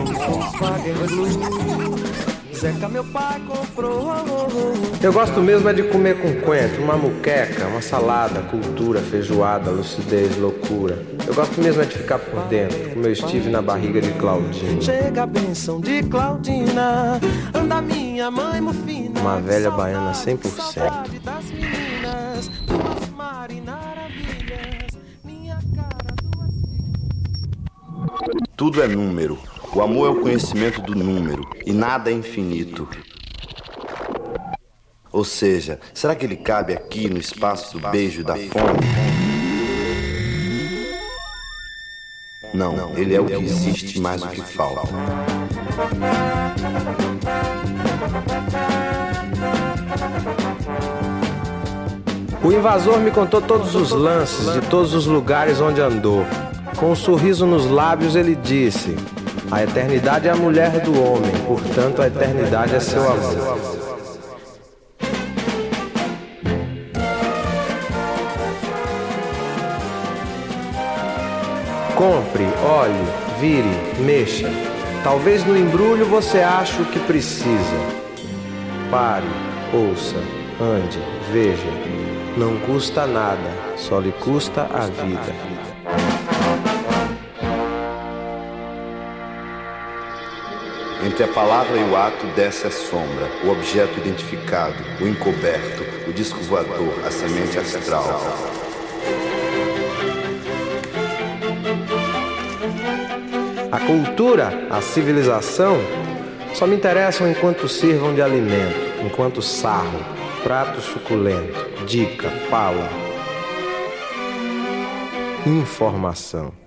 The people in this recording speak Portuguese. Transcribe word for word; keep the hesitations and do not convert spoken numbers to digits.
Volkswagen Blue. Zeca, meu pai comprou. Eu gosto mesmo é de comer com coentro, uma muqueca, uma salada, cultura, feijoada, lucidez, loucura. Eu gosto mesmo é de ficar por dentro, como eu estive na barriga de Claudina. Chega a benção de Claudina, anda minha mãe Mufina. Uma velha baiana cem por cento. Tudo é número. O amor é o conhecimento do número e nada é infinito. Ou seja, será que ele cabe aqui no espaço do beijo e da fome? Não, ele é o que existe mais do que falta. O invasor me contou todos os lances de todos os lugares onde andou. Com um sorriso nos lábios ele disse: a eternidade é a mulher do homem, portanto a eternidade é seu amor. Compre, olhe, vire, mexa. Talvez no embrulho você ache o que precisa. Pare, ouça, ande, veja. Não custa nada, só lhe custa a vida. Entre a palavra e o ato desce a sombra, o objeto identificado, o encoberto, o disco voador, a semente astral. A cultura, a civilização, só me interessam enquanto sirvam de alimento, enquanto sarro, prato suculento, dica, pala. Informação.